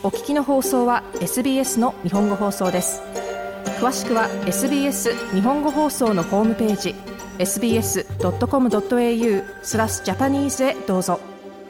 お聞きの放送は SBS の日本語放送です。詳しくは SBS 日本語放送のホームページ sbs.com.au/Japanese へどうぞ。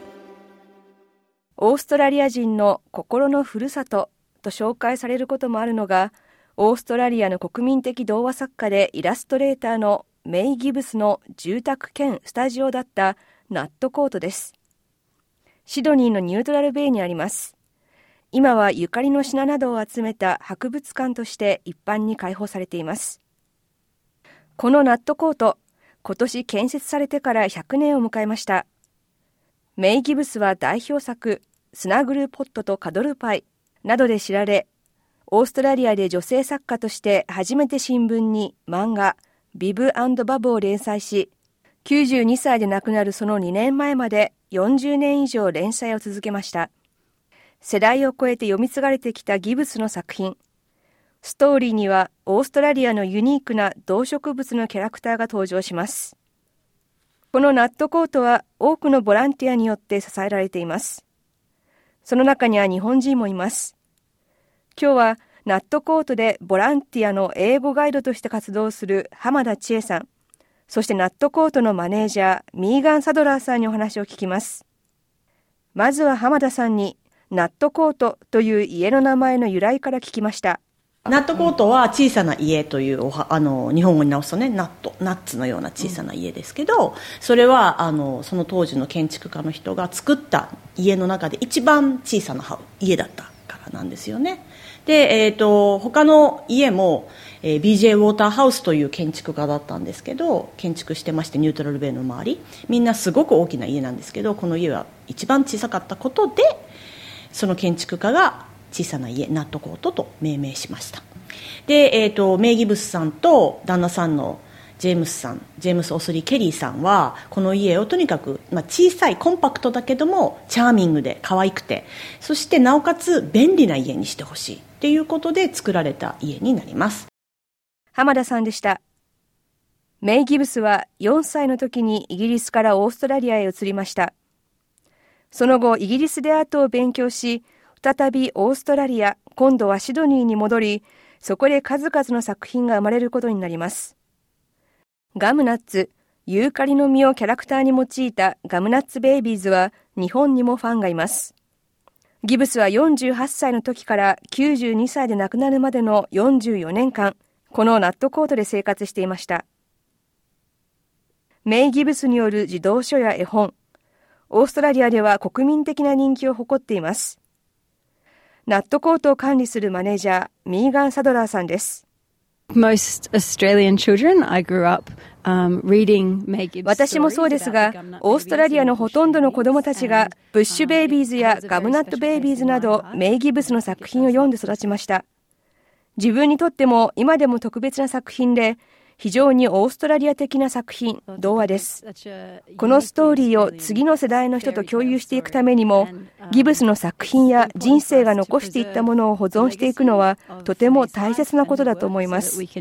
オーストラリア人の心のふるさとと紹介されることもあるのが、オーストラリアの国民的童話作家でイラストレーターのメイ・ギブスの住宅兼スタジオだったナットコートです。シドニーのニュートラルベイにあります。今はゆかりの品などを集めた博物館として一般に開放されています。このナットコート、今年建設されてから100年を迎えました。メイ・ギブスは代表作スナグルポットとカドルパイなどで知られ、オーストラリアで女性作家として初めて新聞に漫画ビブ&バブを連載し、92歳で亡くなるその2年前まで40年以上連載を続けました。世代を超えて読み継がれてきたギブスの作品。ストーリーにはオーストラリアのユニークな動植物のキャラクターが登場します。このナットコートは多くのボランティアによって支えられています。その中には日本人もいます。今日はナットコートでボランティアの英語ガイドとして活動する浜田千恵さん、そしてナットコートのマネージャーミーガン・サドラーさんにお話を聞きます。まずは浜田さんにナットコートという家の名前の由来から聞きました。 ナットコートは小さな家という日本語に直すとね、ナッツのような小さな家ですけど、それはその当時の建築家の人が作った家の中で一番小さな家だったからなんですよね。で、他の家も、BJ ウォーターハウスという建築家だったんですけど、建築してまして、ニュートラルベイの周りみんなすごく大きな家なんですけど、この家は一番小さかったことで、その建築家が小さな家ナットコートと命名しました。で、メイ・ギブスさんと旦那さんのジェームス・オスリー・ケリーさんはこの家をとにかく、小さいコンパクトだけどもチャーミングで可愛くて、そしてなおかつ便利な家にしてほしいっていうことで作られた家になります。 浜田さんでした。メイ・ギブスは4歳の時にイギリスからオーストラリアへ移りました。その後イギリスでアートを勉強し、再びオーストラリア、今度はシドニーに戻り、そこで数々の作品が生まれることになります。ガムナッツ、ユーカリの実をキャラクターに用いたガムナッツベイビーズは日本にもファンがいます。ギブスは48歳の時から92歳で亡くなるまでの44年間、このナットコートで生活していました。メイ・ギブスによる児童書や絵本、オーストラリアでは国民的な人気を誇っています。ナットコートを管理するマネージャー、ミーガン・サドラーさんです。 Most Australian children, I grew up, reading May Gibbs 私もそうですが、オーストラリアのほとんどの子どもたちがブッシュベイビーズやガムナットベイビーズなどメイ・ギブスの作品を読んで育ちました。自分にとっても今でも特別な作品で、非常にオーストラリア的な作品、童話です。このストーリーを次の世代の人と共有していくためにも、ギブスの作品や人生が残していったものを保存していくのはとても大切なことだと思います。サ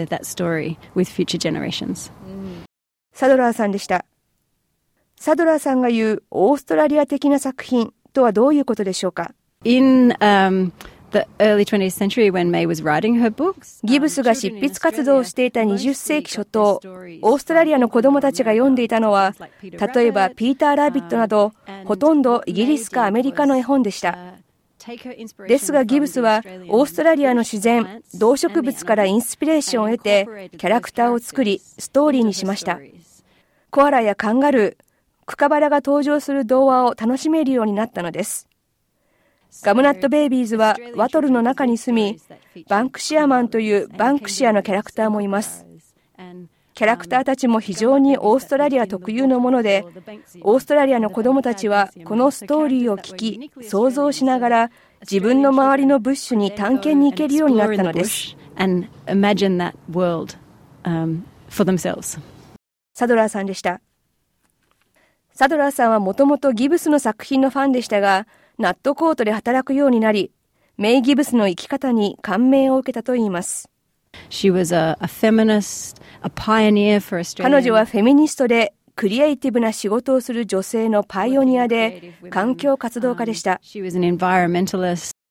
ドラーさんでした。サドラーさんが言うオーストラリア的な作品とはどういうことでしょうか。 The early 20th century when May was writing her books, ギブスが執筆活動をしていた20世紀初頭、オーストラリアの子どもたちが読んでいたのは、例えばピーター・ラビットなど、ほとんどイギリスかアメリカの絵本でした。ですがギブスはオーストラリアの自然、動植物からインスピレーションを得て、キャラクターを作り、ストーリーにしました。コアラやカンガルー、クカバラが登場する童話を楽しめるようになったのです。ガムナットベイビーズはワトルの中に住み、バンクシアマンというバンクシアのキャラクターもいます。キャラクターたちも非常にオーストラリア特有のもので、オーストラリアの子どもたちはこのストーリーを聞き、想像しながら自分の周りのブッシュに探検に行けるようになったのです。サドラーさんでした。サドラーさんはもともとギブスの作品のファンでしたが、ナットコートで働くようになり、メイ・ギブスの生き方に感銘を受けたといいます。 She was a feminist, a pioneer for Australia. 彼女はフェミニストでクリエイティブな仕事をする女性のパイオニアで環境活動家でした。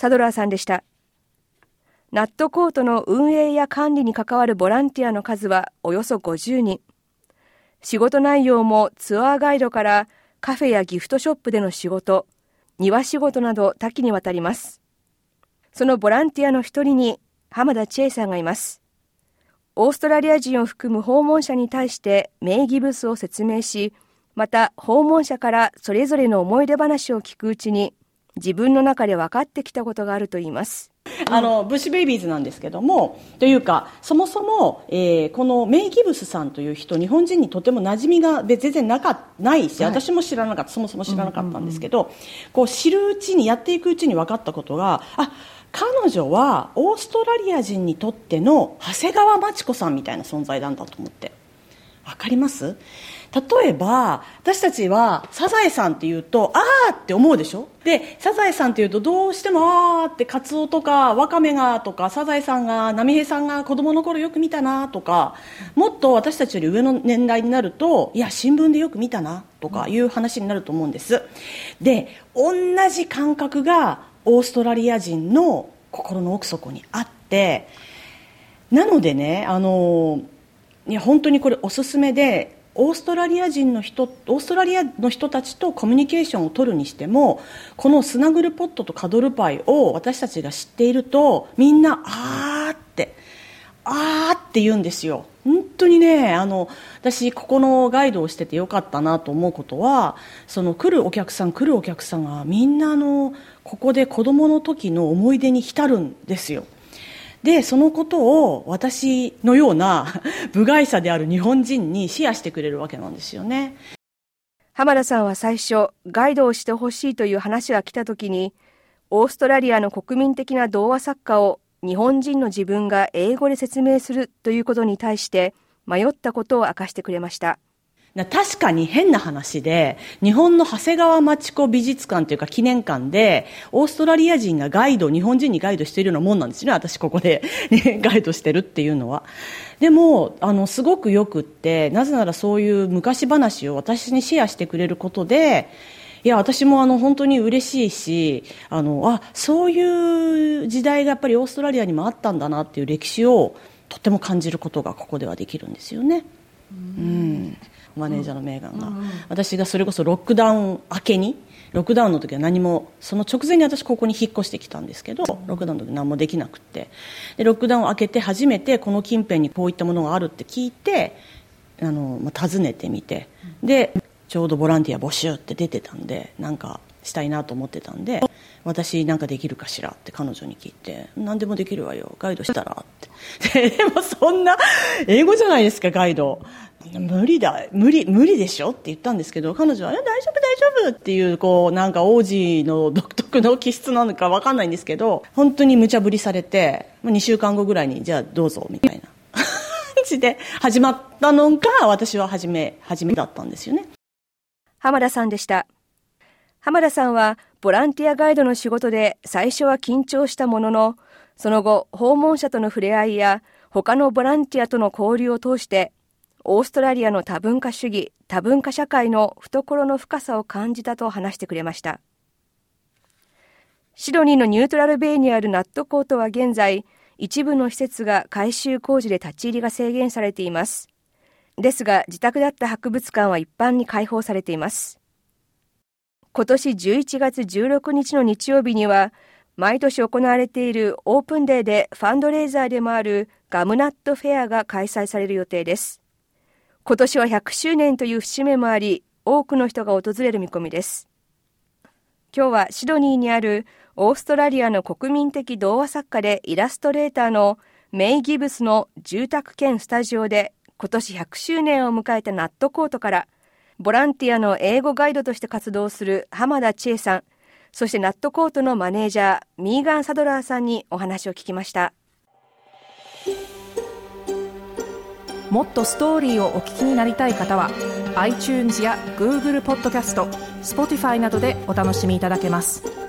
サドラーさんでした。ナットコートの運営や管理に関わるボランティアの数はおよそ50人。仕事内容もツアーガイドからカフェやギフトショップでの仕事、庭仕事など多岐にわたります。そのボランティアの一人に浜田千恵さんがいます。オーストラリア人を含む訪問者に対して名ギブスを説明し、また訪問者からそれぞれの思い出話を聞くうちに自分の中で分かってきたことがあるといいます。 ブッシュベイビーズなんですけども、というかそもそも、このメイ・ギブスさんという人、日本人にとても馴染みが全然ないし、私も知らなかった、そもそも知らなかったんですけど、こう知るうちに、やっていくうちに分かったことが、彼女はオーストラリア人にとっての長谷川町子さんみたいな存在なんだと思って。分かります？例えば私たちはサザエさんって言うとあーって思うでしょ。でサザエさんって言うとどうしてもあーって、カツオとかワカメがとか、サザエさんが、波平さんが子供の頃よく見たなとか、もっと私たちより上の年代になると、いや新聞でよく見たなとかいう話になると思うんです。で同じ感覚がオーストラリア人の心の奥底にあって、なのでね、いや本当にこれおすすめで、オーストラリアの人たちとコミュニケーションを取るにしても、このスナグルポットとカドルパイを私たちが知っていると、みんなあーって言うんですよ。本当にね、私ここのガイドをしててよかったなと思うことは、その来るお客さんがみんなここで子供の時の思い出に浸るんですよ。でそのことを私のような部外者である日本人にシェアしてくれるわけなんですよね。 浜田さんは最初、ガイドをしてほしいという話が来た時に、オーストラリアの国民的な童話作家を日本人の自分が英語で説明するということに対して迷ったことを明かしてくれました。 確かに変な話で、日本の長谷川町子美術館というか記念館でオーストラリア人が日本人にガイドしているようなもんなんですね。私ここで、ガイドしてるっていうのは。でもすごくよくって、なぜならそういう昔話を私にシェアしてくれることで、いや私も本当に嬉しいし、そういう時代がやっぱりオーストラリアにもあったんだなっていう歴史をとても感じることがここではできるんですよね。マネージャーのメーガンが、私がそれこそロックダウンの時は何も、その直前に私ここに引っ越してきたんですけど、ロックダウンの時何もできなくって、でロックダウンを明けて初めてこの近辺にこういったものがあるって聞いて、訪ねてみて、でちょうどボランティア募集って出てたんで、なんかしたいなと思ってたんで、私なんかできるかしらって彼女に聞いて、何でもできるわよ、ガイドしたらってでもそんな英語じゃないですか、ガイド無理でしょって言ったんですけど、彼女は大丈夫っていう、なんか王子の独特の気質なのか分かんないんですけど、本当に無茶ぶりされて、2週間後ぐらいにじゃあどうぞみたいな感じで始まったのが、私は初めだったんですよね。 浜田さんでした。浜田さんはボランティアガイドの仕事で最初は緊張したものの、その後訪問者との触れ合いや他のボランティアとの交流を通して、オーストラリアの多文化主義、多文化社会の懐の深さを感じたと話してくれました。シドニーのニュートラルベイにあるナットコートは現在、一部の施設が改修工事で立ち入りが制限されています。ですが、自宅だった博物館は一般に開放されています。今年11月16日の日曜日には、毎年行われているオープンデーでファンドレイザーでもあるガムナットフェアが開催される予定です。今年は100周年という節目もあり、多くの人が訪れる見込みです。今日はシドニーにあるオーストラリアの国民的童話作家でイラストレーターのメイ・ギブスの住宅兼スタジオで、今年100周年を迎えたナットコートから、ボランティアの英語ガイドとして活動する浜田千恵さん、そしてナットコートのマネージャーミーガン・サドラーさんにお話を聞きました。 もっとストーリーをお聞きになりたい方は iTunes や Google ポッドキャスト、Spotify などでお楽しみいただけます。